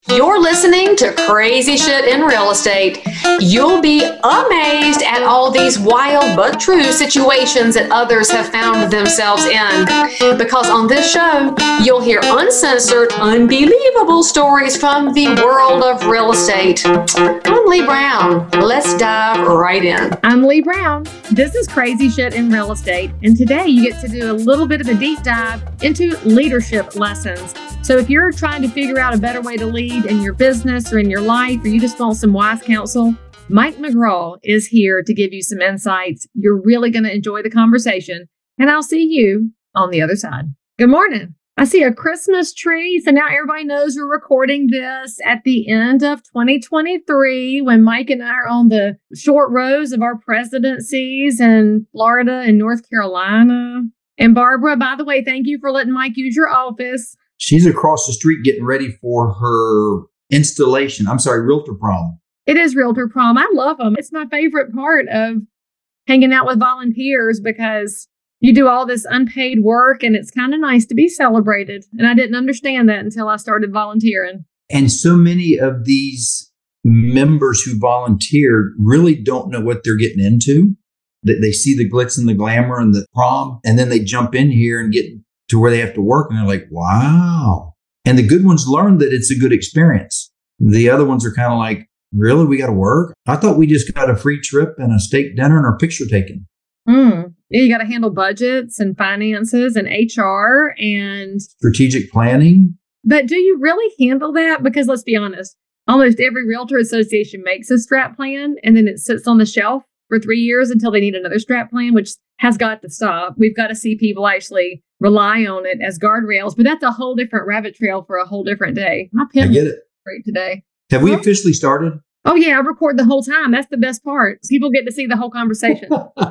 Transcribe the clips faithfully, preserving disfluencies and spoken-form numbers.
You're listening to Crazy Shit in Real Estate. You'll be amazed at all these wild but true situations that others have found themselves in. Because on this show, you'll hear uncensored, unbelievable stories from the world of real estate. I'm Lee Brown. Let's dive right in. I'm Lee Brown. This is Crazy Shit in Real Estate. And today you get to do a little bit of a deep dive into leadership lessons. So if you're trying to figure out a better way to lead in your business or in your life, or you just want some wise counsel, Mike McGraw is here to give you some insights. You're really going to enjoy the conversation, and I'll see you on the other side. Good morning. I see a Christmas tree. So now everybody knows we're recording this at the end of twenty twenty-three when Mike and I are on the short rows of our presidencies in Florida and North Carolina. And Barbara, by the way, thank you for letting Mike use your office. She's across the street getting ready for her installation. I'm sorry, Realtor Prom. It is Realtor Prom. I love them. It's my favorite part of hanging out with volunteers because you do all this unpaid work and it's kind of nice to be celebrated. And I didn't understand that until I started volunteering. And so many of these members who volunteered really don't know what they're getting into. That they see the glitz and the glamour and the prom, and then they jump in here and get to where they have to work. And they're like, wow. And the good ones learn that it's a good experience. The other ones are kind of like, really? We got to work? I thought we just got a free trip and a steak dinner and our picture taken. Mm. Yeah, you got to handle budgets and finances and H R and strategic planning. But do you really handle that? Because let's be honest, almost every realtor association makes a strat plan and then it sits on the shelf for three years until they need another strat plan, which has got to stop. We've got to see people actually rely on it as guardrails, but that's a whole different rabbit trail for a whole different day. My pen I get it. Great today. Have we officially started? Oh yeah, I record the whole time. That's the best part. People get to see the whole conversation.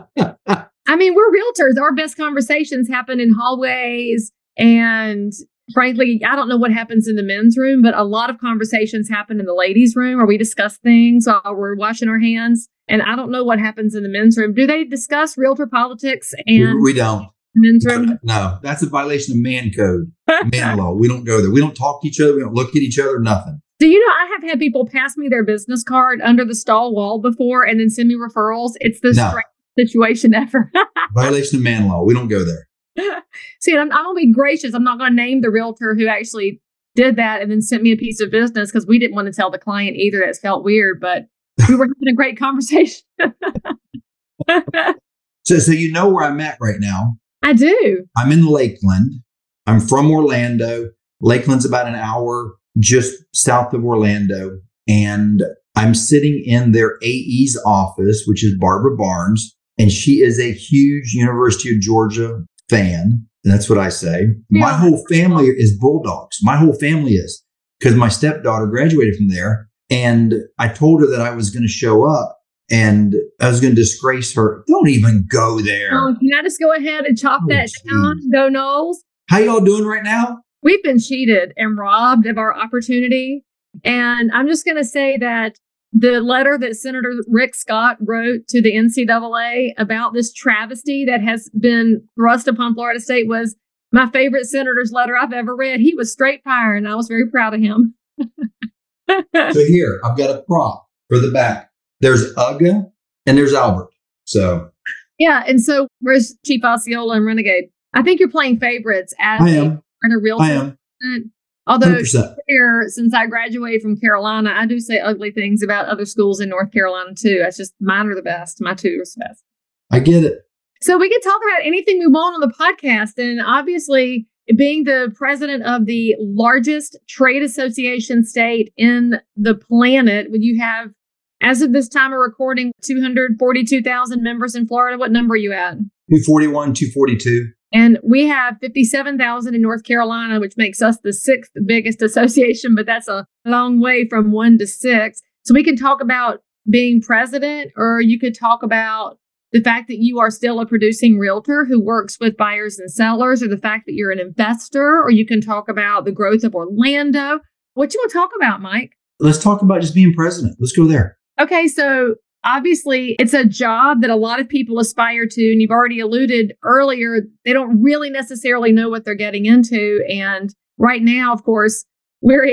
I mean, we're realtors. Our best conversations happen in hallways. And frankly, I don't know what happens in the men's room, but a lot of conversations happen in the ladies' room where we discuss things while we're washing our hands. And I don't know what happens in the men's room. Do they discuss realtor politics and we don't. Men's room? No, that's a violation of man code, man law. We don't go there. We don't talk to each other. We don't look at each other, nothing. Do you know, I have had people pass me their business card under the stall wall before and then send me referrals. It's the no. strangest situation ever. Violation of man law. We don't go there. See, I'm, I'm going to be gracious. I'm not going to name the realtor who actually did that and then sent me a piece of business because we didn't want to tell the client either. That felt weird, but we were having a great conversation. so, so you know where I'm at right now. I do. I'm in Lakeland. I'm from Orlando. Lakeland's about an hour just south of Orlando. And I'm sitting in their A E's office, which is Barbara Barnes. And she is a huge University of Georgia fan. And that's what I say. Yeah. My whole family is Bulldogs. My whole family is, because my stepdaughter graduated from there. And I told her that I was going to show up and I was going to disgrace her. Don't even go there. Oh, can I just go ahead and chop oh, that geez. down? Go Knowles. How y'all doing right now? We've been cheated and robbed of our opportunity. And I'm just going to say that the letter that Senator Rick Scott wrote to the N C double A about this travesty that has been thrust upon Florida State was my favorite senator's letter I've ever read. He was straight fire, and I was very proud of him. So here, I've got a prop for the back. There's Uga and there's Albert. So yeah, and so where's Chief Osceola and Renegade? I think you're playing favorites as I am. A, a real I am. Although here, since I graduated from Carolina, I do say ugly things about other schools in North Carolina too. That's just mine are the best. My two are the best. I get it. So we can talk about anything we want on the podcast, and obviously, being the president of the largest trade association state in the planet, when you have, as of this time of recording, two hundred forty-two thousand members in Florida. What number are you at? two forty-one, two forty-two. And we have fifty-seven thousand in North Carolina, which makes us the sixth biggest association, but that's a long way from one to six. So we can talk about being president, or you could talk about the fact that you are still a producing realtor who works with buyers and sellers, or the fact that you're an investor, or you can talk about the growth of Orlando. What you want to talk about, Mike? Let's talk about just being president. Let's go there. Okay, so obviously it's a job that a lot of people aspire to, and you've already alluded earlier, they don't really necessarily know what they're getting into. And right now, of course, we're in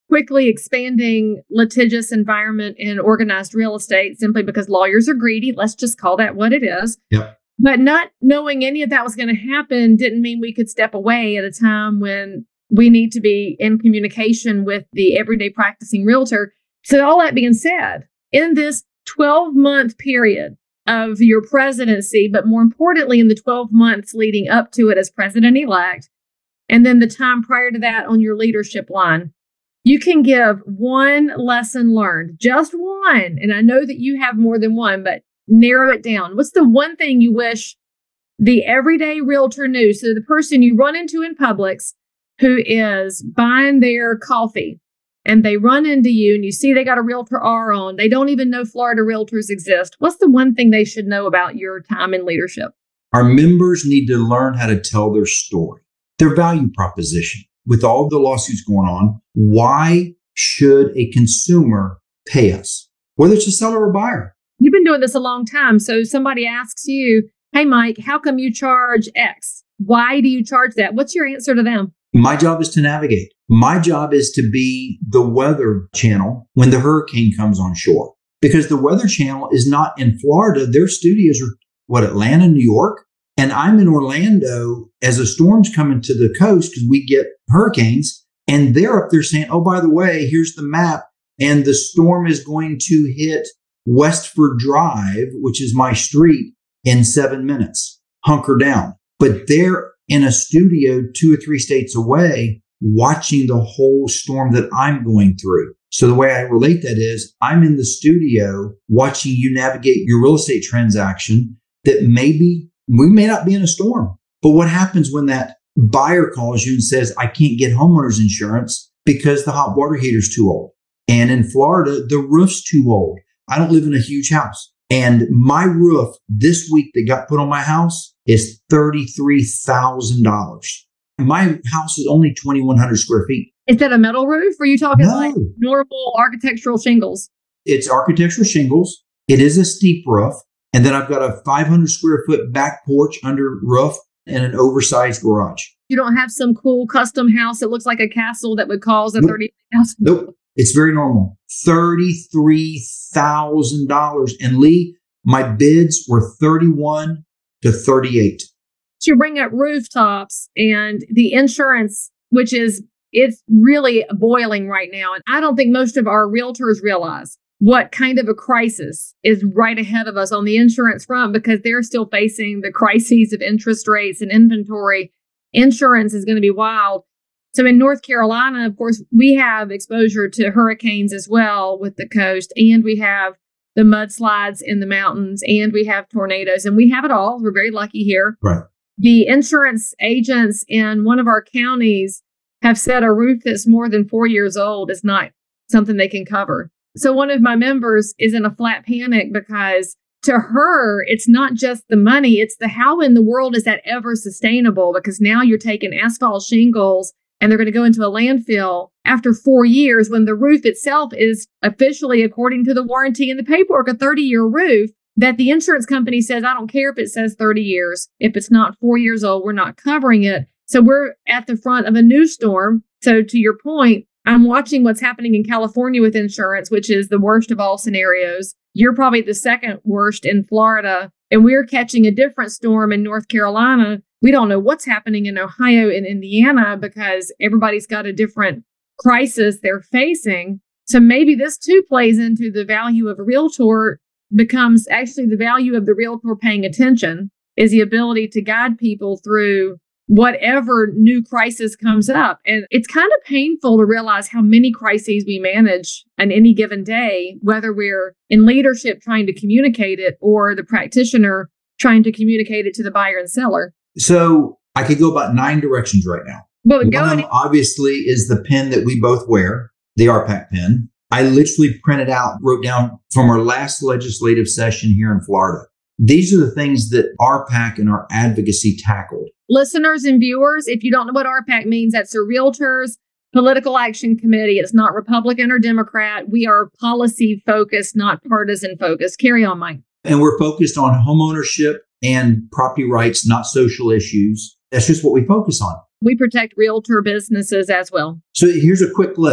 quickly expanding litigious environment in organized real estate simply because lawyers are greedy. Let's just call that what it is. Yep. But not knowing any of that was going to happen didn't mean we could step away at a time when we need to be in communication with the everyday practicing realtor. So all that being said, in this twelve-month period of your presidency, but more importantly, in the twelve months leading up to it as president-elect, and then the time prior to that on your leadership line, you can give one lesson learned, just one. And I know that you have more than one, but narrow it down. What's the one thing you wish the everyday realtor knew? So the person you run into in Publix who is buying their coffee and they run into you and you see they got a Realtor R on, they don't even know Florida realtors exist. What's the one thing they should know about your time in leadership? Our members need to learn how to tell their story, their value proposition. With all the lawsuits going on, why should a consumer pay us? Whether it's a seller or buyer. You've been doing this a long time. So somebody asks you, hey, Mike, how come you charge X? Why do you charge that? What's your answer to them? My job is to navigate. My job is to be the weather channel when the hurricane comes on shore. Because the weather channel is not in Florida. Their studios are, what, Atlanta, New York? And I'm in Orlando as the storm's coming to the coast because we get hurricanes. And they're up there saying, oh, by the way, here's the map. And the storm is going to hit Westford Drive, which is my street, in seven minutes. Hunker down. But they're in a studio two or three states away watching the whole storm that I'm going through. So the way I relate that is I'm in the studio watching you navigate your real estate transaction that maybe we may not be in a storm. But what happens when that buyer calls you and says, I can't get homeowners insurance because the hot water heater's too old. And in Florida, the roof's too old. I don't live in a huge house. And my roof this week that got put on my house is thirty-three thousand dollars. My house is only twenty-one hundred square feet. Is that a metal roof? Or are you talking No. like normal architectural shingles? It's architectural shingles. It is a steep roof. And then I've got a five hundred square foot back porch under roof and an oversized garage. You don't have some cool custom house that looks like a castle that would cause a Nope. thirty thousand dollars. Nope. It's very normal. thirty-three thousand dollars. And Lee, my bids were thirty-one to thirty-eight. You bring up rooftops and the insurance, which is, it's really boiling right now. And I don't think most of our realtors realize what kind of a crisis is right ahead of us on the insurance front because they're still facing the crises of interest rates and inventory. Insurance is going to be wild. So in North Carolina, of course, we have exposure to hurricanes as well with the coast, and we have the mudslides in the mountains, and we have tornadoes, and we have it all. We're very lucky here. Right. The insurance agents in one of our counties have said a roof that's more than four years old is not something they can cover. So one of my members is in a flat panic because to her, it's not just the money, it's the how in the world is that ever sustainable? Because now you're taking asphalt shingles and they're going to go into a landfill after four years when the roof itself is officially, according to the warranty and the paperwork, a thirty-year roof that the insurance company says, I don't care if it says thirty years. If it's not four years old, we're not covering it. So we're at the front of a new storm. So to your point, I'm watching what's happening in California with insurance, which is the worst of all scenarios. You're probably the second worst in Florida, and we're catching a different storm in North Carolina. We don't know what's happening in Ohio and Indiana because everybody's got a different crisis they're facing. So maybe this too plays into the value of a realtor becomes actually the value of the realtor paying attention is the ability to guide people through whatever new crisis comes up. And it's kind of painful to realize how many crises we manage on any given day, whether we're in leadership trying to communicate it or the practitioner trying to communicate it to the buyer and seller. So I could go about nine directions right now. But One go of them ahead. obviously is the pen that we both wear, the R PAC pen. I literally printed out, wrote down from our last legislative session here in Florida. These are the things that R PAC and our advocacy tackled. Listeners and viewers, if you don't know what R PAC means, that's a Realtors Political Action Committee. It's not Republican or Democrat. We are policy focused, not partisan focused. Carry on, Mike. And we're focused on homeownership and property rights, not social issues. That's just what we focus on. We protect realtor businesses as well. So here's a quick list.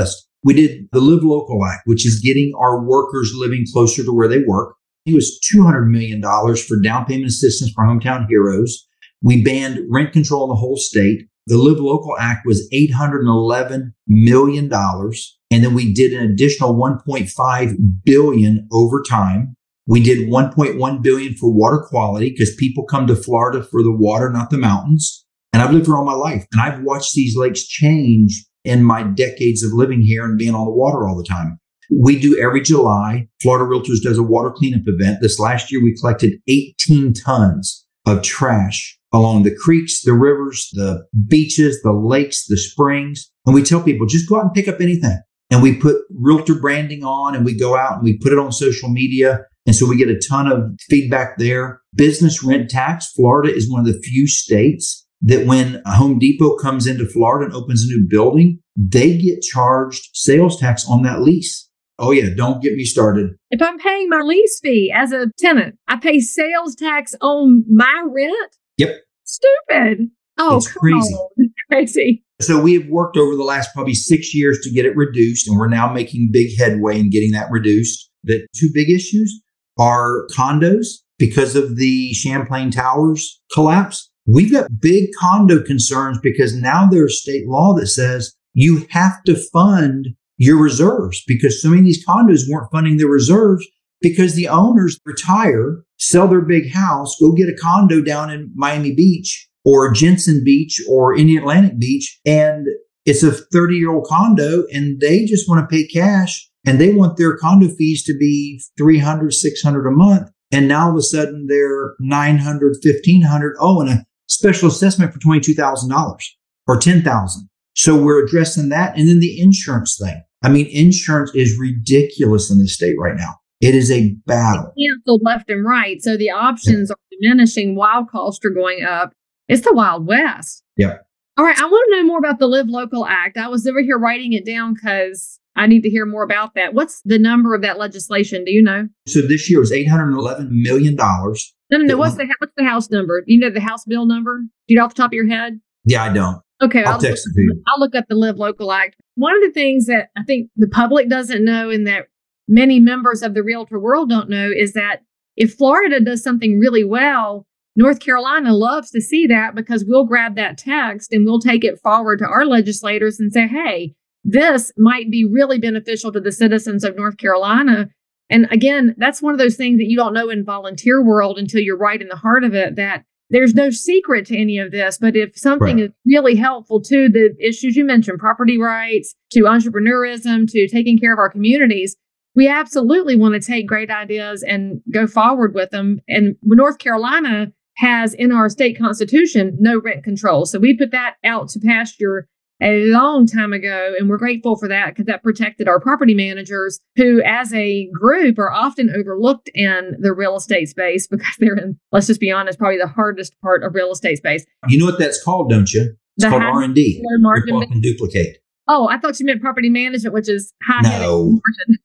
We did the Live Local Act, which is getting our workers living closer to where they work. It was two hundred million dollars for down payment assistance for hometown heroes. We banned rent control in the whole state. The Live Local Act was eight hundred eleven million dollars. And then we did an additional one point five billion dollars over time. We did one point one billion dollars for water quality because people come to Florida for the water, not the mountains. And I've lived here all my life. And I've watched these lakes change in my decades of living here and being on the water all the time. We do every July, Florida Realtors does a water cleanup event. This last year, we collected eighteen tons of trash along the creeks, the rivers, the beaches, the lakes, the springs. And we tell people, just go out and pick up anything. And we put realtor branding on and we go out and we put it on social media. And so we get a ton of feedback there. Business rent tax. Florida is one of the few states that when a Home Depot comes into Florida and opens a new building, they get charged sales tax on that lease. Oh yeah, don't get me started. If I'm paying my lease fee as a tenant, I pay sales tax on my rent? Yep. Stupid. Oh, it's crazy. On. Crazy. So we have worked over the last probably six years to get it reduced, and we're now making big headway in getting that reduced. The two big issues are condos because of the Champlain Towers collapse. We've got big condo concerns because now there's state law that says you have to fund your reserves because so many of these condos weren't funding their reserves because the owners retire, sell their big house, go get a condo down in Miami Beach or Jensen Beach or Indian Atlantic Beach. And it's a thirty-year-old condo and they just want to pay cash and they want their condo fees to be three hundred dollars, six hundred dollars a month. And now all of a sudden they're nine hundred dollars, fifteen hundred dollars. Oh, and a special assessment for twenty-two thousand dollars or ten thousand dollars. So we're addressing that. And then the insurance thing. I mean, insurance is ridiculous in this state right now. It is a battle. It's canceled left and right. So the options yeah. are diminishing while costs are going up. It's the Wild West. Yeah. All right. I want to know more about the Live Local Act. I was over here writing it down because I need to hear more about that. What's the number of that legislation? Do you know? So this year was eight hundred eleven million dollars. No, no, no. What's the, what's the House number? Do you know the House bill number? Do you know off the top of your head? Yeah, I don't. Okay. I'll, I'll text look, it to you. I'll look up the Live Local Act. One of the things that I think the public doesn't know and that many members of the realtor world don't know is that if Florida does something really well, North Carolina loves to see that because we'll grab that text and we'll take it forward to our legislators and say, hey, this might be really beneficial to the citizens of North Carolina. And again, that's one of those things that you don't know in volunteer world until you're right in the heart of it, that there's no secret to any of this. But if something right. is really helpful to the issues you mentioned, property rights, to entrepreneurism, to taking care of our communities, we absolutely want to take great ideas and go forward with them. And North Carolina has in our state constitution no rent control. So we put that out to pasture a long time ago, and we're grateful for that because that protected our property managers who, as a group, are often overlooked in the real estate space because they're in, let's just be honest, probably the hardest part of real estate space. You know what that's called, don't you? It's the called R and D. Margin and duplicate. Oh, I thought you meant property management, which is high no.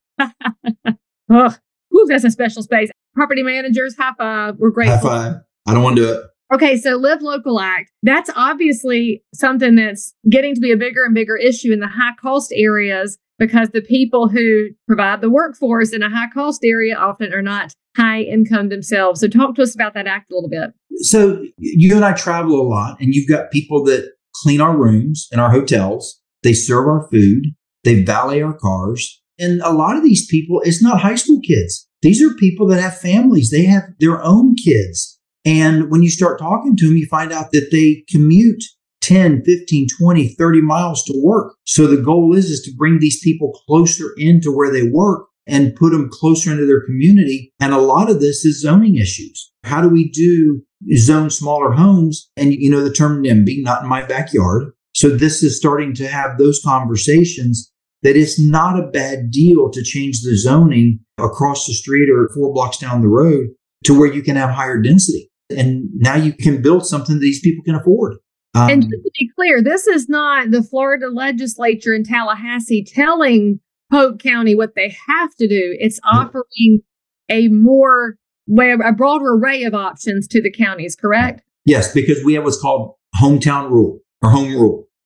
margin. Oh, ooh, that's a special space. Property managers, high five. We're grateful. High five. I don't want to do it. Okay, so Live Local Act, that's obviously something that's getting to be a bigger and bigger issue in the high cost areas because the people who provide the workforce in a high cost area often are not high income themselves. So talk to us about that act a little bit. So you and I travel a lot and you've got people that clean our rooms in our hotels. They serve our food. They valet our cars. And a lot of these people, it's not high school kids. These are people that have families. They have their own kids. And when you start talking to them, you find out that they commute ten, fifteen, twenty, thirty miles to work. So the goal is, is to bring these people closer into where they work and put them closer into their community. And a lot of this is zoning issues. How do we do zone smaller homes? And you know the term NIMBY, not in my backyard. So this is starting to have those conversations that it's not a bad deal to change the zoning across the street or four blocks down the road to where you can have higher density. And now you can build something that these people can afford. Um, and just to be clear, this is not the Florida legislature in Tallahassee telling Polk County what they have to do. It's offering a more, a broader array of options to the counties, correct? Yes, because we have what's called hometown rule or home rule.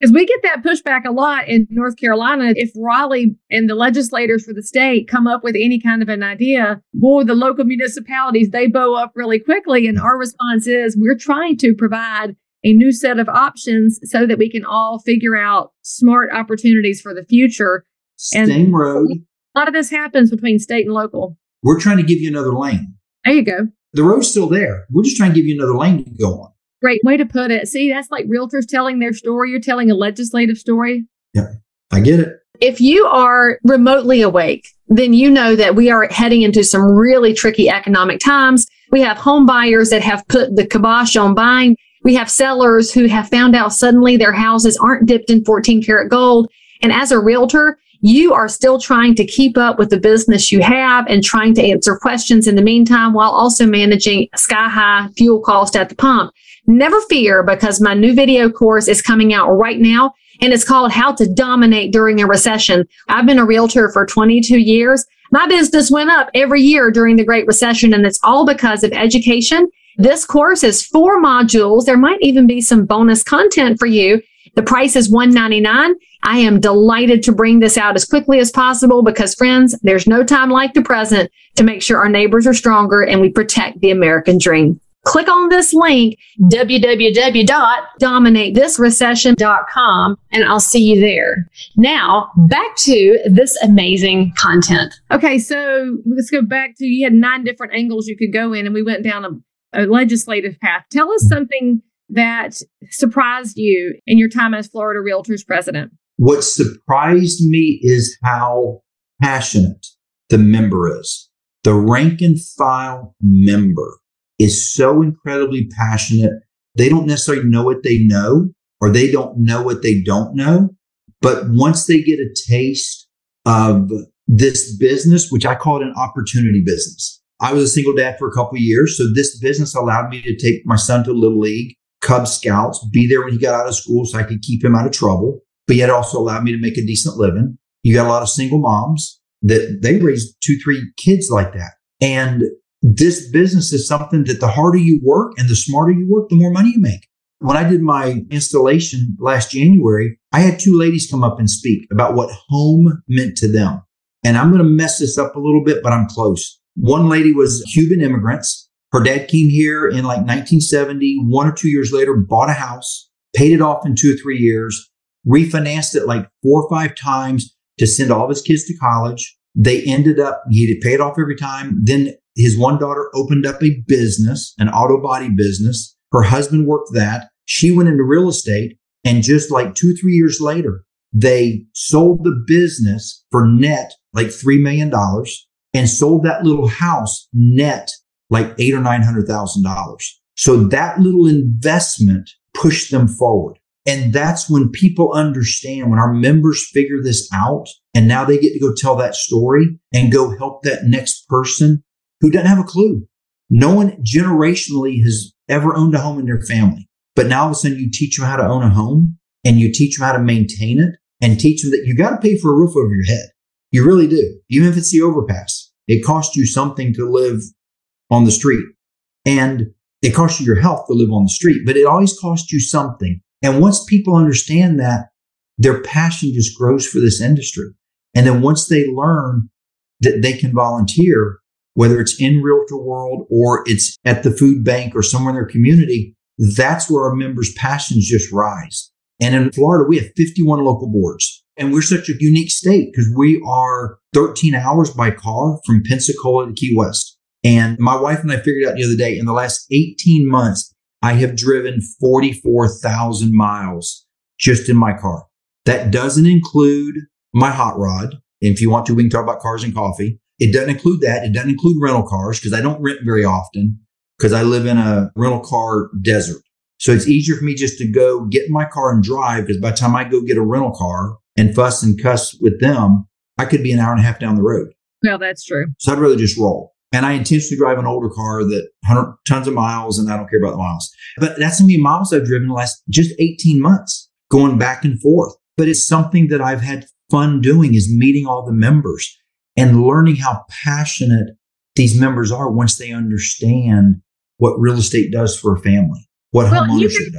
Because we get that pushback a lot in North Carolina. If Raleigh and the legislators for the state come up with any kind of an idea, boy, the local municipalities, they bow up really quickly. And our response is we're trying to provide a new set of options so that we can all figure out smart opportunities for the future. And Same road. A lot of this happens between state and local. We're trying to give you another lane. There you go. The road's still there. We're just trying to give you another lane to go on. Great way to put it. See, that's like realtors telling their story. You're telling a legislative story. Yeah, I get it. If you are remotely awake, then you know that we are heading into some really tricky economic times. We have home buyers that have put the kibosh on buying. We have sellers who have found out suddenly their houses aren't dipped in fourteen karat gold. And as a realtor, you are still trying to keep up with the business you have and trying to answer questions in the meantime while also managing sky high fuel cost at the pump. Never fear, because my new video course is coming out right now, and it's called How to Dominate During a Recession. I've been a realtor for twenty-two years. My business went up every year during the Great Recession, and it's all because of education. This course is four modules. There might even be some bonus content for you. The price is one hundred ninety-nine dollars. I am delighted to bring this out as quickly as possible because, friends, there's no time like the present to make sure our neighbors are stronger and we protect the American dream. Click on this link, w w w dot dominate this recession dot com, and I'll see you there. Now, back to this amazing content. Okay, so let's go back to, you had nine different angles you could go in, and we went down a, a legislative path. Tell us something that surprised you in your time as Florida Realtors president. What surprised me is how passionate the member is. The rank and file member is so incredibly passionate. They don't necessarily know what they know, or they don't know what they don't know. But once they get a taste of this business, which I call it an opportunity business. I was a single dad for a couple of years. So this business allowed me to take my son to Little League, Cub Scouts, be there when he got out of school so I could keep him out of trouble. But yet also allowed me to make a decent living. You got a lot of single moms that they raise two, three kids like that. And this business is something that the harder you work and the smarter you work, the more money you make. When I did my installation last January, I had two ladies come up and speak about what home meant to them. And I'm going to mess this up a little bit, but I'm close. One lady was Cuban immigrants. Her dad came here in like nineteen seventy, one or two years later, bought a house, paid it off in two or three years, refinanced it like four or five times to send all of his kids to college. They ended up, he had to pay it off every time. Then his one daughter opened up a business, an auto body business. Her husband worked that. She went into real estate. And just like two, three years later, they sold the business for net like three million dollars and sold that little house net like eight or nine hundred thousand dollars. So that little investment pushed them forward. And that's when people understand, when our members figure this out, and now they get to go tell that story and go help that next person who doesn't have a clue. No one generationally has ever owned a home in their family. But now all of a sudden you teach them how to own a home, and you teach them how to maintain it, and teach them that you got to pay for a roof over your head. You really do. Even if it's the overpass, it costs you something to live on the street. And it costs you your health to live on the street, but it always costs you something. And once people understand that, their passion just grows for this industry. And then once they learn that they can volunteer, whether it's in Realtor World or it's at the food bank or somewhere in their community, that's where our members' passions just rise. And in Florida, we have fifty-one local boards. And we're such a unique state because we are thirteen hours by car from Pensacola to Key West. And my wife and I figured out the other day, in the last eighteen months, I have driven forty-four thousand miles just in my car. That doesn't include my hot rod. If you want to, we can talk about cars and coffee. It doesn't include that. It doesn't include rental cars because I don't rent very often because I live in a rental car desert. So it's easier for me just to go get in my car and drive, because by the time I go get a rental car and fuss and cuss with them, I could be an hour and a half down the road. Well, that's true. So I'd rather just roll. And I intentionally drive an older car that one hundred tons of miles, and I don't care about the miles. But that's how many miles I've driven in the last just eighteen months, going back and forth. But it's something that I've had fun doing, is meeting all the members and learning how passionate these members are once they understand what real estate does for a family, what well, home ownership you make, does.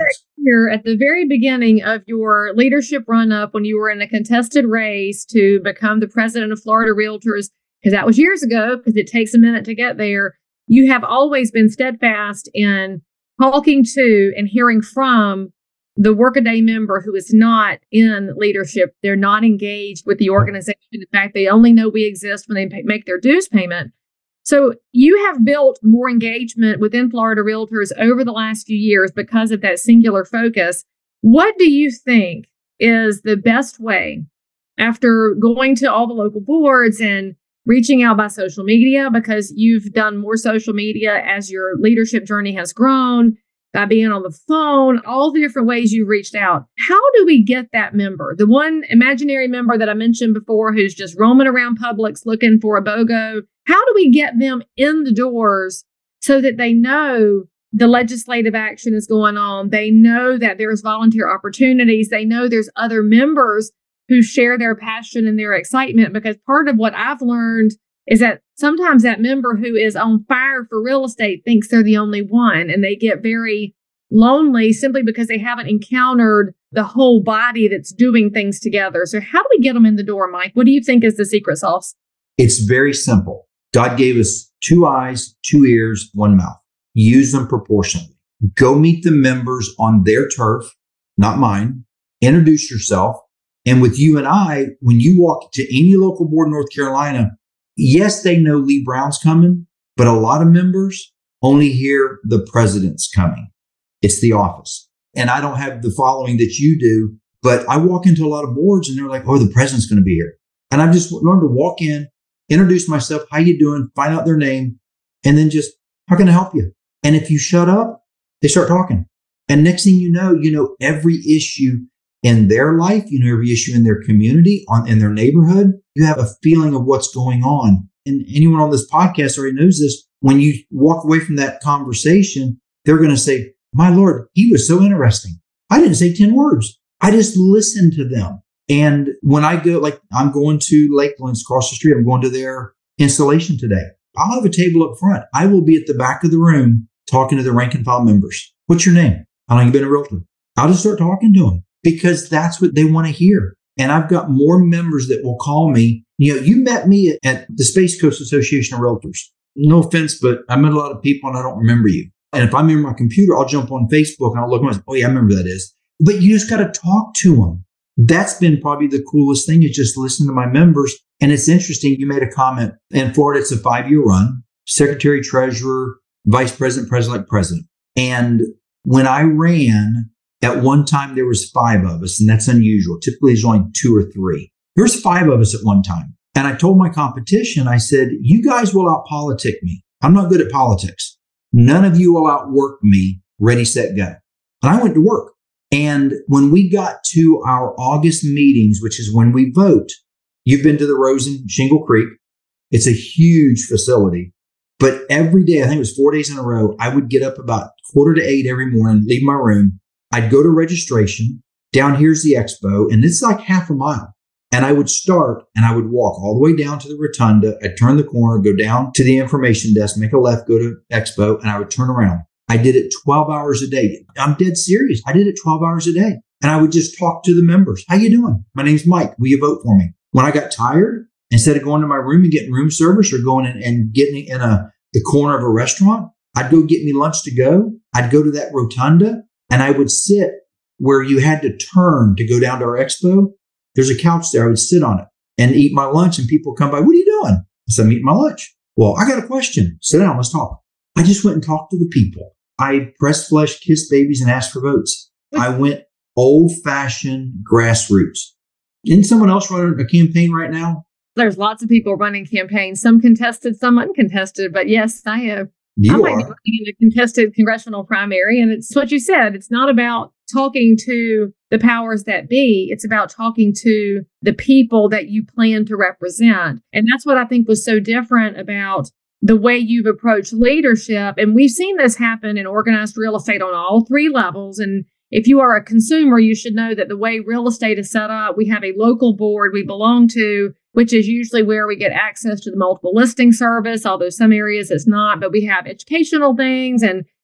here at the very beginning of your leadership run-up when you were in a contested race to become the president of Florida Realtors, because that was years ago, because it takes a minute to get there. You have always been steadfast in talking to and hearing from the Workaday member who is not in leadership. They're not engaged with the organization. In fact, they only know we exist when they pay, make their dues payment. So you have built more engagement within Florida Realtors over the last few years because of that singular focus. What do you think is the best way, after going to all the local boards and reaching out by social media, because you've done more social media as your leadership journey has grown, by being on the phone, all the different ways you've reached out? How do we get that member, the one imaginary member that I mentioned before who's just roaming around Publix looking for a BOGO? How do we get them in the doors so that they know the legislative action is going on? They know that there's volunteer opportunities. They know there's other members who share their passion and their excitement, because part of what I've learned is that sometimes that member who is on fire for real estate thinks they're the only one, and they get very lonely simply because they haven't encountered the whole body that's doing things together. So how do we get them in the door, Mike? What do you think is the secret sauce? It's very simple. God gave us two eyes, two ears, one mouth. Use them proportionally. Go meet the members on their turf, not mine. Introduce yourself. And with you and I, when you walk to any local board in North Carolina, yes, they know Lee Brown's coming, but a lot of members only hear the president's coming. It's the office. And I don't have the following that you do, but I walk into a lot of boards and they're like, oh, the president's going to be here. And I've just learned to walk in, introduce myself, how you doing, find out their name, and then just, how can I help you? And if you shut up, they start talking. And next thing you know, you know every issue in their life, you know every issue in their community, on in their neighborhood. You have a feeling of what's going on. And anyone on this podcast already knows this. When you walk away from that conversation, they're going to say, my Lord, he was so interesting. I didn't say ten words. I just listened to them. And when I go, like I'm going to Lakeland's across the street, I'm going to their installation today. I'll have a table up front. I will be at the back of the room talking to the rank and file members. What's your name? How long have you been a realtor? I'll just start talking to them because that's what they want to hear. And I've got more members that will call me. You know, you met me at the Space Coast Association of Realtors. No offense, but I met a lot of people and I don't remember you. And if I'm in my computer, I'll jump on Facebook and I'll look and say, oh yeah, I remember that is. But you just got to talk to them. That's been probably the coolest thing, is just listening to my members. And it's interesting. You made a comment. In Florida, it's a five-year run. Secretary, treasurer, vice president, president, president. And when I ran, at one time, there was five of us, and that's unusual. Typically, there's only two or three. There's five of us at one time. And I told my competition, I said, you guys will out-politic me. I'm not good at politics. None of you will outwork me. Ready, set, go. And I went to work. And when we got to our August meetings, which is when we vote, you've been to the Rosen Shingle Creek. It's a huge facility. But every day, I think it was four days in a row, I would get up about quarter to eight every morning, leave my room. I'd go to registration. Down here's the expo, and it's like half a mile. And I would start and I would walk all the way down to the rotunda. I'd turn the corner, go down to the information desk, make a left, go to expo, and I would turn around. I did it twelve hours a day. I'm dead serious. I did it twelve hours a day. And I would just talk to the members. How you doing? My name's Mike. Will you vote for me? When I got tired, instead of going to my room and getting room service or going in and getting in a the corner of a restaurant, I'd go get me lunch to go. I'd go to that rotunda and I would sit where you had to turn to go down to our expo. There's a couch there. I would sit on it and eat my lunch, and people come by. What are you doing? I said, I'm eating my lunch. Well, I got a question. Sit down. Let's talk. I just went and talked to the people. I pressed flesh, kissed babies, and asked for votes. I went old-fashioned grassroots. Isn't someone else running a campaign right now? There's lots of people running campaigns, some contested, some uncontested. But yes, I have. You I might are. be running in a contested congressional primary. And it's what you said. It's not about talking to the powers that be. It's about talking to the people that you plan to represent. And that's what I think was so different about the way you've approached leadership. And we've seen this happen in organized real estate on all three levels. And if you are a consumer, you should know that the way real estate is set up, we have a local board we belong to, which is usually where we get access to the multiple listing service, although some areas it's not. But we have educational things and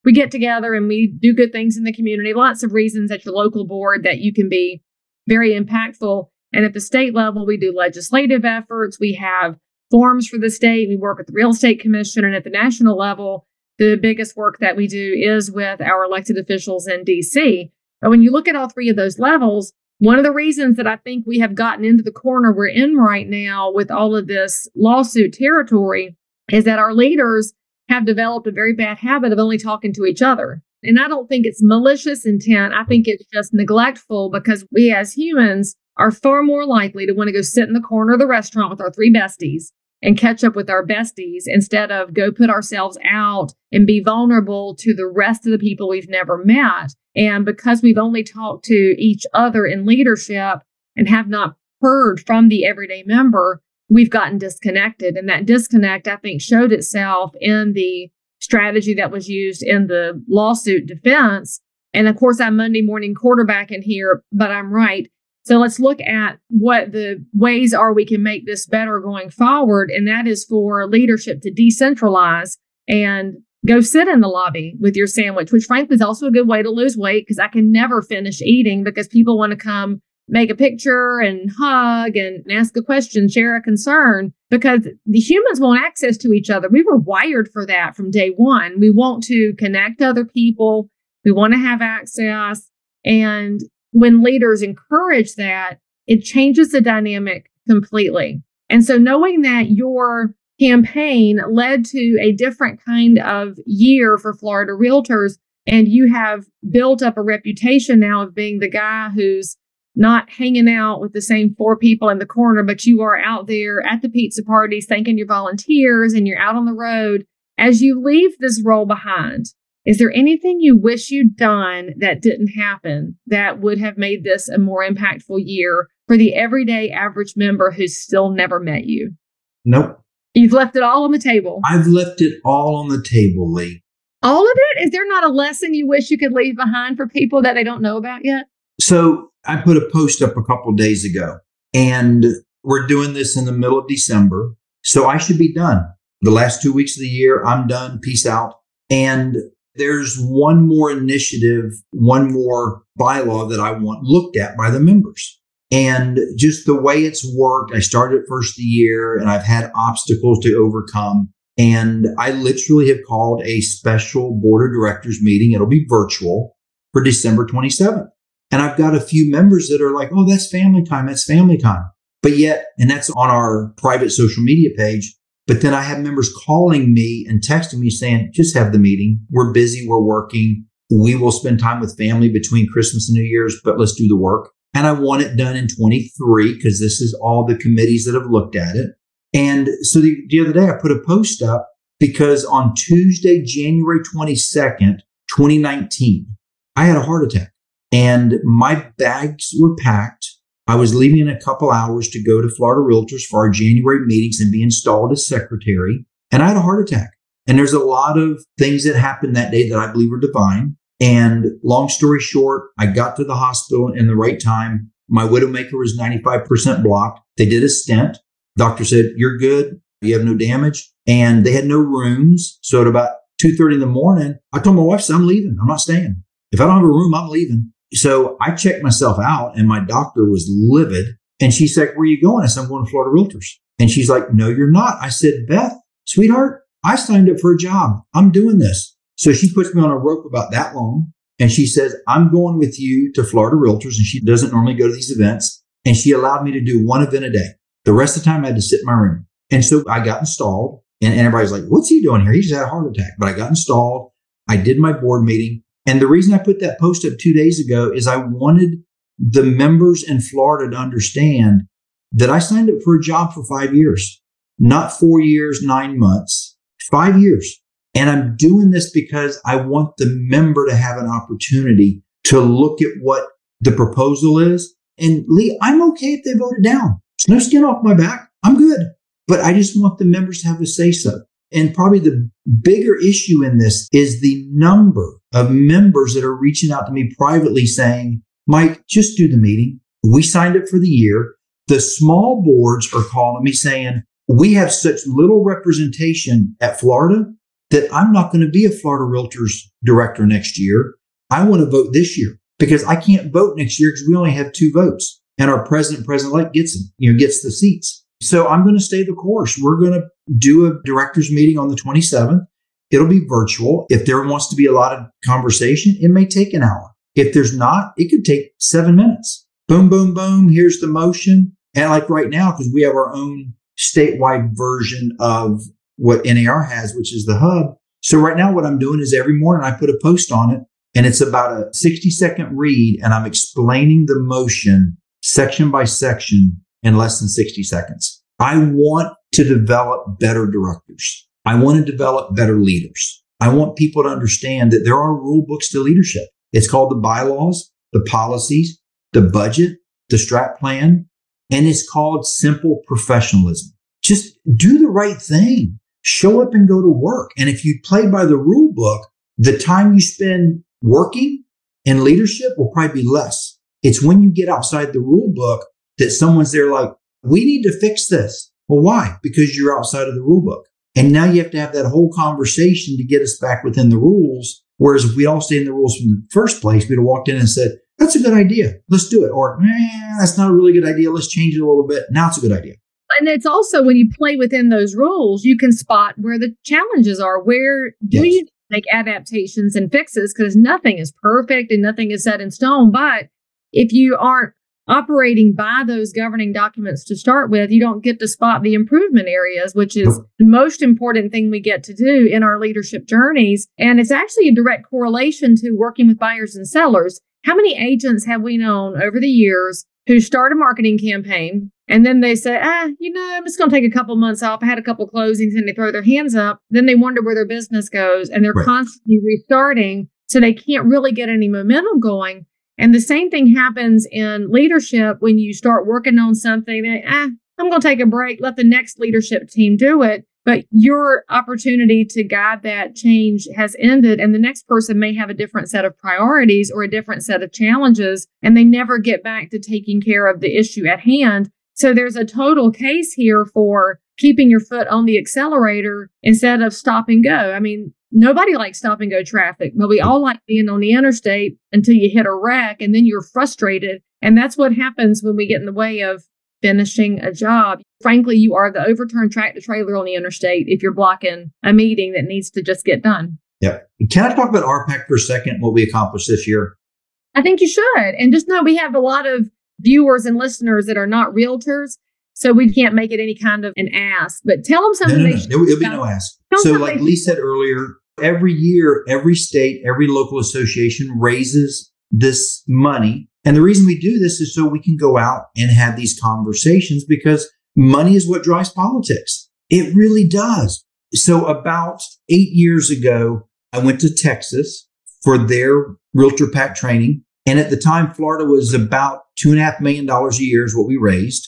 we get together and we do good things in the community. Lots of reasons at your local board that you can be very impactful. And at the state level, we do legislative efforts. We have forums for the state. We work with the Real Estate Commission. And at the national level, the biggest work that we do is with our elected officials in D C. But when you look at all three of those levels, one of the reasons that I think we have gotten into the corner we're in right now with all of this lawsuit territory is that our leaders have developed a very bad habit of only talking to each other. And I don't think it's malicious intent. I think it's just neglectful because we as humans are far more likely to want to go sit in the corner of the restaurant with our three besties and catch up with our besties instead of go put ourselves out and be vulnerable to the rest of the people we've never met. And because we've only talked to each other in leadership and have not heard from the everyday member, we've gotten disconnected. And that disconnect, I think, showed itself in the strategy that was used in the lawsuit defense. And of course, I'm Monday morning quarterbacking here, but I'm right. So let's look at what the ways are we can make this better going forward. And that is for leadership to decentralize and go sit in the lobby with your sandwich, which frankly is also a good way to lose weight because I can never finish eating because people want to come make a picture and hug and ask a question, share a concern, because the humans want access to each other. We were wired for that from day one. We want to connect to other people. We want to have access. And when leaders encourage that, it changes the dynamic completely. And so knowing that your campaign led to a different kind of year for Florida Realtors, and you have built up a reputation now of being the guy who's not hanging out with the same four people in the corner, but you are out there at the pizza parties, thanking your volunteers, and you're out on the road. As you leave this role behind, is there anything you wish you'd done that didn't happen that would have made this a more impactful year for the everyday average member who's still never met you? Nope. You've left it all on the table. I've left it all on the table, Lee. All of it? Is there not a lesson you wish you could leave behind for people that they don't know about yet? So I put a post up a couple of days ago, and we're doing this in the middle of December. So I should be done. The last two weeks of the year, I'm done. Peace out. And there's one more initiative, one more bylaw that I want looked at by the members. And just the way it's worked, I started first of the year and I've had obstacles to overcome. And I literally have called a special board of directors meeting. It'll be virtual for December twenty-seventh. And I've got a few members that are like, oh, that's family time. That's family time. But yet, and that's on our private social media page. But then I have members calling me and texting me saying, just have the meeting. We're busy. We're working. We will spend time with family between Christmas and New Year's, but let's do the work. And I want it done in twenty-three because this is all the committees that have looked at it. And so the, the other day I put a post up because on Tuesday, January twenty-second, twenty nineteen, I had a heart attack and my bags were packed. I was leaving in a couple hours to go to Florida Realtors for our January meetings and be installed as secretary. And I had a heart attack. And there's a lot of things that happened that day that I believe are divine. And long story short, I got to the hospital in the right time. My widowmaker was ninety-five percent blocked. They did a stent. Doctor said, you're good. You have no damage. And they had no rooms. So at about two thirty in the morning, I told my wife, I'm leaving. I'm not staying. If I don't have a room, I'm leaving. So I checked myself out and my doctor was livid. And she said, where are you going? I said, I'm going to Florida Realtors. And she's like, no, you're not. I said, Beth, sweetheart, I signed up for a job. I'm doing this. So she puts me on a rope about that long. And she says, I'm going with you to Florida Realtors. And she doesn't normally go to these events. And she allowed me to do one event a day. The rest of the time I had to sit in my room. And so I got installed and everybody's like, what's he doing here? He just had a heart attack. But I got installed. I did my board meeting. And the reason I put that post up two days ago is I wanted the members in Florida to understand that I signed up for a job for five years, not four years, nine months, five years. And I'm doing this because I want the member to have an opportunity to look at what the proposal is. And Lee, I'm okay if they vote it down. There's no skin off my back. I'm good. But I just want the members to have a say so. And probably the bigger issue in this is the number of members that are reaching out to me privately saying, Mike, just do the meeting. We signed up for the year. The small boards are calling me saying, we have such little representation at Florida that I'm not going to be a Florida Realtors director next year. I want to vote this year because I can't vote next year because we only have two votes and our president, president-elect gets them, you know, gets the seats. So I'm going to stay the course. We're going to do a directors meeting on the twenty-seventh. It'll be virtual. If there wants to be a lot of conversation, it may take an hour. If there's not, it could take seven minutes. Boom, boom, boom. Here's the motion. And like right now, because we have our own statewide version of what N A R has, which is the hub. So right now what I'm doing is every morning I put a post on it and it's about a sixty second read and I'm explaining the motion section by section in less than sixty seconds. I want to develop better directors. I want to develop better leaders. I want people to understand that there are rule books to leadership. It's called the bylaws, the policies, the budget, the strat plan, and it's called simple professionalism. Just do the right thing. Show up and go to work. And if you play by the rule book, the time you spend working in leadership will probably be less. It's when you get outside the rule book that someone's there like, we need to fix this. Well, why? Because you're outside of the rule book. And now you have to have that whole conversation to get us back within the rules. Whereas if we all stayed in the rules from the first place, we'd have walked in and said, that's a good idea. Let's do it. Or, eh, that's not a really good idea. Let's change it a little bit. Now it's a good idea. And it's also when you play within those rules, you can spot where the challenges are. Where do yes. you make adaptations and fixes? Because nothing is perfect and nothing is set in stone. But if you aren't operating by those governing documents to start with, you don't get to spot the improvement areas, which is the most important thing we get to do in our leadership journeys. And it's actually a direct correlation to working with buyers and sellers. How many agents have we known over the years who start a marketing campaign and then they say, ah, you know, I'm just going to take a couple months off. I had a couple closings, and they throw their hands up. Then they wonder where their business goes and they're right. constantly restarting. So they can't really get any momentum going. And the same thing happens in leadership when you start working on something. That, ah, I'm going to take a break. Let the next leadership team do it. But your opportunity to guide that change has ended, and the next person may have a different set of priorities or a different set of challenges, and they never get back to taking care of the issue at hand. So there's a total case here for keeping your foot on the accelerator instead of stop and go. I mean, nobody likes stop and go traffic, but we all like being on the interstate until you hit a wreck and then you're frustrated. And that's what happens when we get in the way of finishing a job. Frankly, you are the overturned tractor trailer on the interstate if you're blocking a meeting that needs to just get done. Yeah. Can I talk about R PAC for a second, what we accomplished this year? I think you should. And just know we have a lot of viewers and listeners that are not realtors, so we can't make it any kind of an ask. But tell them something. No, no, they no. should It'll, it'll be no ask. So like Lee said earlier, every year, every state, every local association raises this money. And the reason we do this is so we can go out and have these conversations, because money is what drives politics. It really does. So about eight years ago, I went to Texas for their Realtor PAC training. And at the time, Florida was about two and a half million dollars a year is what we raised.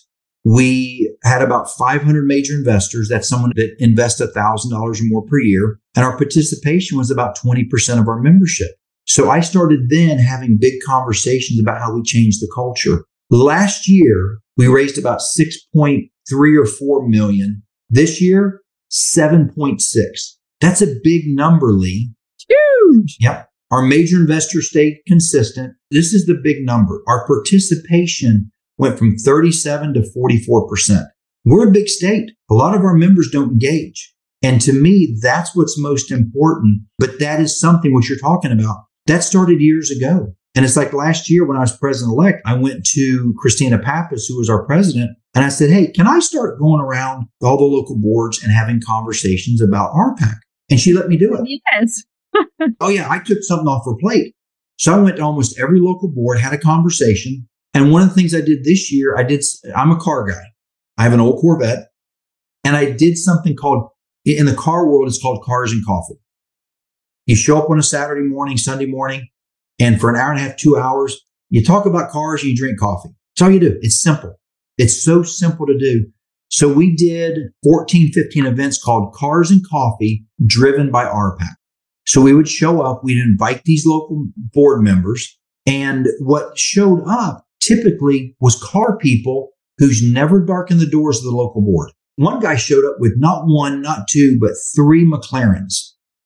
We had about five hundred major investors. That's someone that invests one thousand dollars or more per year. And our participation was about twenty percent of our membership. So I started then having big conversations about how we changed the culture. Last year, we raised about six point three or four million. This year, seven point six. That's a big number, Lee. Huge. Yep. Our major investors stayed consistent. This is the big number. Our participation went from thirty-seven to forty-four percent. We're a big state. A lot of our members don't engage. And to me, that's what's most important. But that is something which you're talking about. That started years ago. And it's like last year when I was president-elect, I went to Christina Pappas, who was our president, and I said, hey, can I start going around all the local boards and having conversations about R PAC? And she let me do it. Yes. Oh, yeah, I took something off her plate. So I went to almost every local board, had a conversation. And one of the things I did this year, I did, I'm a car guy. I have an old Corvette. And I did something called, in the car world, it's called Cars and Coffee. You show up on a Saturday morning, Sunday morning, and for an hour and a half, two hours, you talk about cars and you drink coffee. That's all you do. It's simple. It's so simple to do. So we did fourteen, fifteen events called Cars and Coffee, driven by R PAC. So we would show up, we'd invite these local board members, and what showed up typically was car people who's never darkened the doors of the local board. One guy showed up with not one, not two, but three McLarens.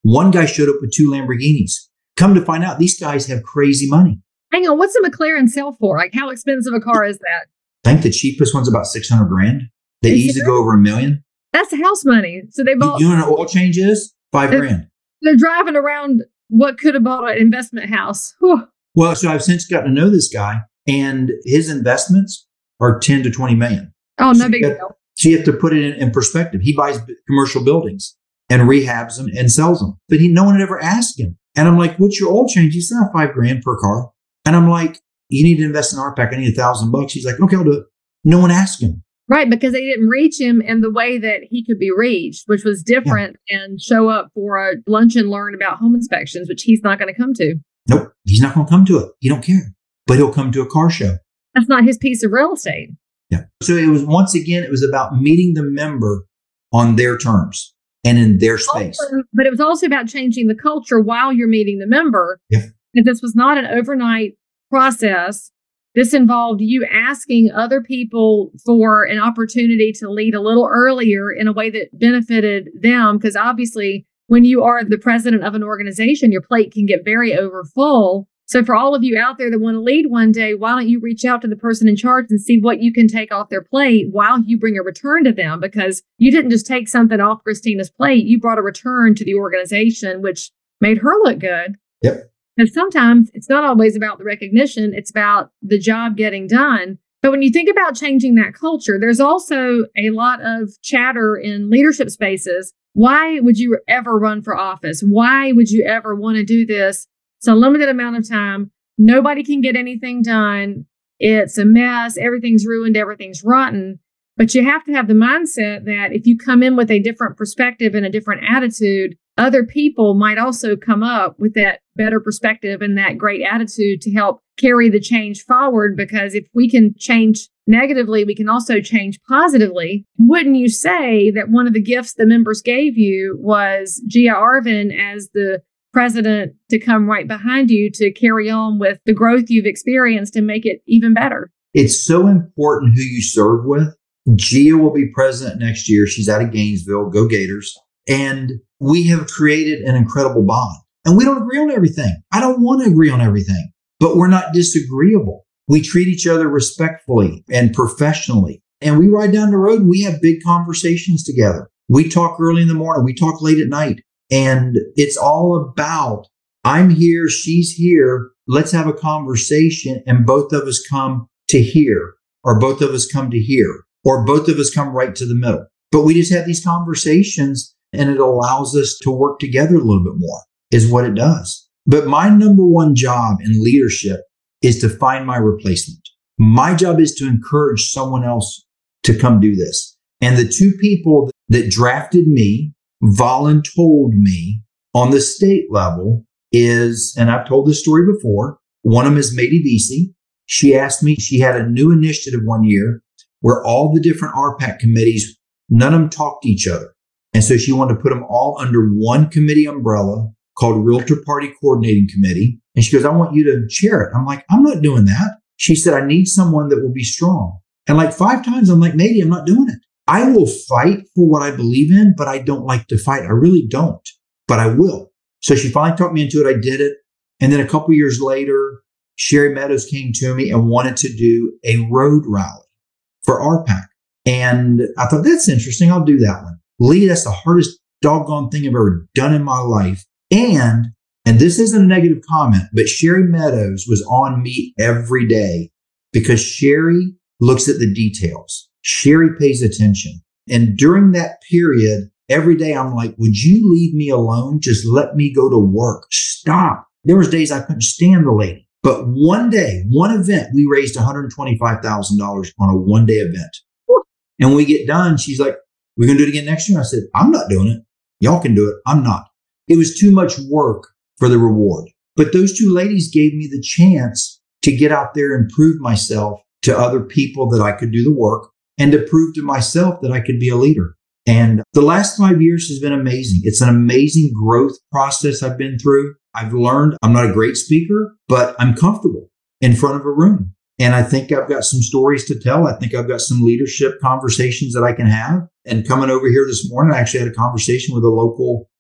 One guy showed up with two Lamborghinis. Come to find out, these guys have crazy money. Hang on, what's a McLaren sell for? Like, how expensive a car is that? I think the cheapest one's about six hundred grand. They Is easily it? go over a million. That's house money. So they You, bought, you know what an oil change is? Five They're- grand. they're driving around what could have bought an investment house. Whew. Well, so I've since gotten to know this guy, and his investments are ten to twenty million. Oh, So no you big got- deal. So you have to put it in, in perspective. He buys b- commercial buildings and rehabs them and sells them. But he, no one had ever asked him. And I'm like, what's your oil change? He said, five grand per car. And I'm like, you need to invest in R PAC. I need a thousand bucks. He's like, okay, I'll do it. No one asked him. Right, because they didn't reach him in the way that he could be reached, which was different, and show up for a lunch and learn about home inspections, which he's not going to come to. Nope. He's not going to come to it. He don't care. But he'll come to a car show. That's not his piece of real estate. Yeah. So it was, once again, it was about meeting the member on their terms and in their space. Also, but it was also about changing the culture while you're meeting the member. Yeah. And this was not an overnight process. This involved you asking other people for an opportunity to lead a little earlier in a way that benefited them. Because obviously, when you are the president of an organization, your plate can get very overfull. So for all of you out there that want to lead one day, why don't you reach out to the person in charge and see what you can take off their plate while you bring a return to them? Because you didn't just take something off Christina's plate. You brought a return to the organization, which made her look good. Yep. And sometimes it's not always about the recognition. It's about the job getting done. But when you think about changing that culture, there's also a lot of chatter in leadership spaces. Why would you ever run for office? Why would you ever want to do this? It's a limited amount of time. Nobody can get anything done. It's a mess. Everything's ruined. Everything's rotten. But you have to have the mindset that if you come in with a different perspective and a different attitude, other people might also come up with that better perspective and that great attitude to help carry the change forward. Because if we can change negatively, we can also change positively. Wouldn't you say that one of the gifts the members gave you was Gia Arvin as the president to come right behind you to carry on with the growth you've experienced and make it even better? It's so important who you serve with. Gia will be president next year. She's out of Gainesville. Go Gators. And we have created an incredible bond. And we don't agree on everything. I don't want to agree on everything, but we're not disagreeable. We treat each other respectfully and professionally. And we ride down the road and we have big conversations together. We talk early in the morning. We talk late at night. And it's all about, I'm here, she's here. Let's have a conversation. And both of us come to here, or both of us come to here, or both of us come right to the middle. But we just have these conversations and it allows us to work together a little bit more, is what it does. But my number one job in leadership is to find my replacement. My job is to encourage someone else to come do this. And the two people that drafted me, voluntold me on the state level is, and I've told this story before, one of them is Mady Vesey. She asked me, she had a new initiative one year where all the different R PAC committees, none of them talked to each other. And so she wanted to put them all under one committee umbrella called Realtor Party Coordinating Committee. And she goes, I want you to chair it. I'm like, I'm not doing that. She said, I need someone that will be strong. And like five times, I'm like, Mady, I'm not doing it. I will fight for what I believe in, but I don't like to fight. I really don't, but I will. So she finally talked me into it. I did it. And then a couple years later, Sherry Meadows came to me and wanted to do a road rally for R PAC. And I thought, that's interesting. I'll do that one. Lee, that's the hardest doggone thing I've ever done in my life. And, and this isn't a negative comment, but Sherry Meadows was on me every day because Sherry looks at the details. Sherry pays attention. And during that period, every day I'm like, would you leave me alone? Just let me go to work. Stop. There was days I couldn't stand the lady. But one day, one event, we raised one hundred twenty-five thousand dollars on a one day event. And when we get done, she's like, we're going to do it again next year. I said, I'm not doing it. Y'all can do it. I'm not. It was too much work for the reward. But those two ladies gave me the chance to get out there and prove myself to other people that I could do the work and to prove to myself that I could be a leader. And the last five years has been amazing. It's an amazing growth process I've been through. I've learned I'm not a great speaker, but I'm comfortable in front of a room. And I think I've got some stories to tell. I think I've got some leadership conversations that I can have. And coming over here this morning, I actually had a conversation with a local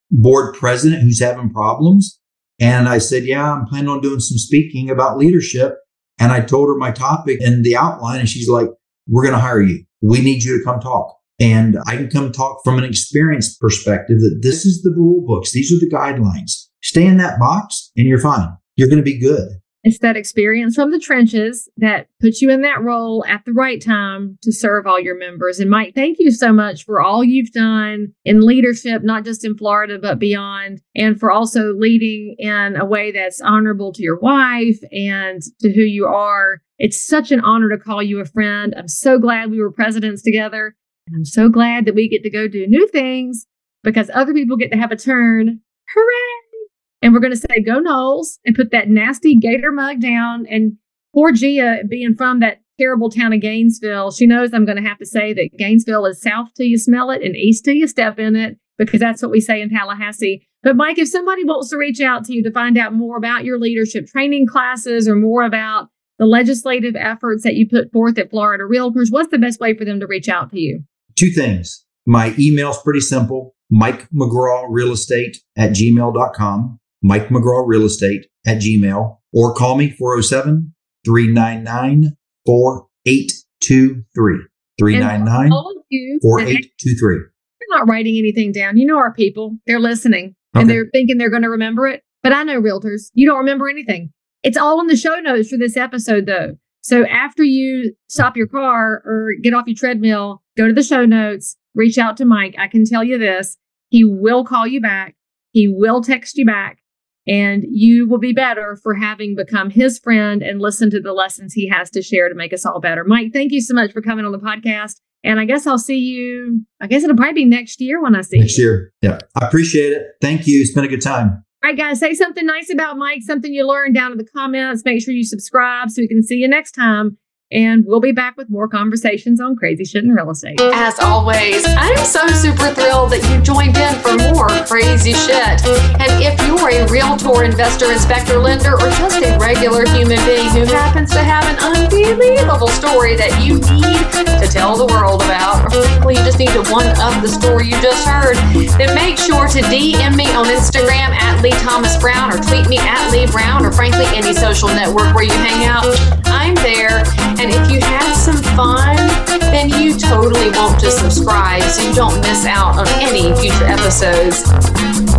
board president who's having problems. And I said, yeah, I'm planning on doing some speaking about leadership. And I told her my topic and the outline. And she's like, we're going to hire you. We need you to come talk. And I can come talk from an experienced perspective that this is the rule books. These are the guidelines. Stay in that box and you're fine. You're going to be good. It's that experience from the trenches that puts you in that role at the right time to serve all your members. And Mike, thank you so much for all you've done in leadership, not just in Florida, but beyond, and for also leading in a way that's honorable to your wife and to who you are. It's such an honor to call you a friend. I'm so glad we were presidents together. And I'm so glad that we get to go do new things because other people get to have a turn. Hooray! And we're going to say, go Noles, and put that nasty Gator mug down. And poor Gia, being from that terrible town of Gainesville, she knows I'm going to have to say that Gainesville is south till you smell it and east till you step in it, because that's what we say in Tallahassee. But Mike, if somebody wants to reach out to you to find out more about your leadership training classes or more about the legislative efforts that you put forth at Florida Realtors, what's the best way for them to reach out to you? Two things. My email's pretty simple, Mike McGraw Real Estate at gmail dot com. Mike McGraw Real Estate at Gmail, or call me four oh seven, three nine nine, four eight two three. three nine nine, four eight two three. They're not writing anything down. You know our people. They're listening okay. and they're thinking they're going to remember it. But I know realtors, you don't remember anything. It's all in the show notes for this episode, though. So after you stop your car or get off your treadmill, go to the show notes, reach out to Mike. I can tell you this. He will call you back. He will text you back. And you will be better for having become his friend and listen to the lessons he has to share to make us all better. Mike, thank you so much for coming on the podcast. And I guess I'll see you, I guess it'll probably be next year when I see next you. Next year. Yeah. I appreciate it. Thank you. It's been a good time. All right, guys, say something nice about Mike, something you learned down in the comments. Make sure you subscribe so we can see you next time. And we'll be back with more conversations on crazy shit in real estate. As always, I'm so super thrilled that you joined in for more crazy shit. And if you're a realtor, investor, inspector, lender, or just a regular human being who happens to have an unbelievable story that you need to tell the world about, or frankly, you just need to one-up the story you just heard, then make sure to D M me on Instagram at Lee Thomas Brown, or tweet me at Lee Brown, or frankly, any social network where you hang out. I'm there. And if you had some fun, then you totally want to subscribe so you don't miss out on any future episodes.